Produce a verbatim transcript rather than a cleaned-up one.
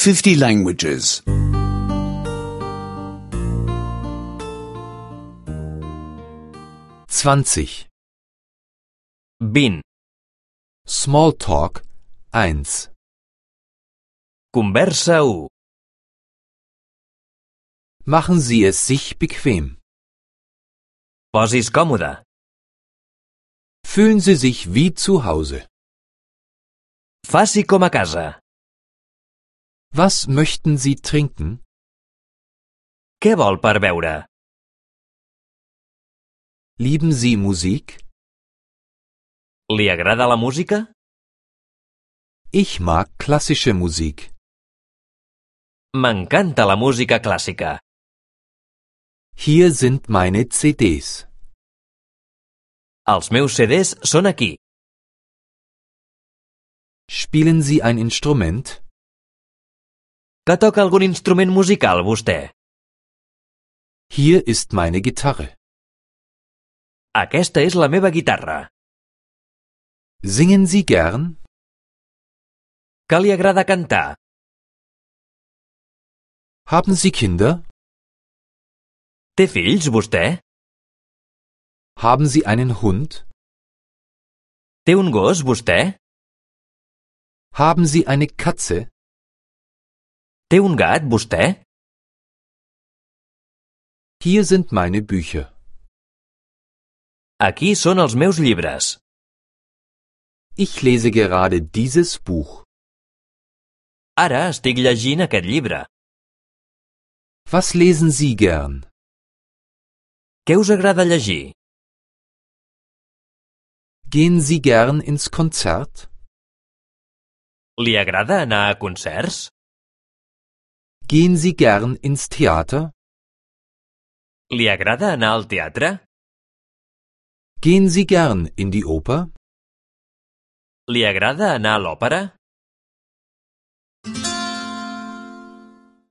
fifty languages. zwanzig. vint. Smalltalk eins. Conversa u. Machen Sie es sich bequem. Posis còmode. Fühlen Sie sich wie zu Hause. Faci com a casa. Was möchten Sie trinken? Què vol per beure? Lieben Sie Musik? Li agrada la música? Ich mag klassische Musik. M'encanta la música clàssica. Hier sind meine C Ds. Els meus C Ds són aquí. Spielen Sie ein Instrument? Que toca algun instrument musical, vostè? Hier ist meine Gitarre. Aquesta és la meva guitarra. Singen Sie gern? Que li agrada cantar? Haben Sie Kinder? Té fills, vostè? Haben Sie einen Hund? Té un gos, vostè? Haben Sie eine Katze? Té un gat, vostè? Hier sind meine Bücher. Aquí són els meus llibres. Ich lese gerade dieses Buch. Ara estic llegint aquest llibre. Was lesen Sie gern? Què us agrada llegir? Gehen Sie gern ins Konzert? Li agrada anar a concerts? Gehen Sie gern ins Theater? Li agrada anar al teatre? Gehen Sie gern in die Oper? Li agrada anar a l'òpera?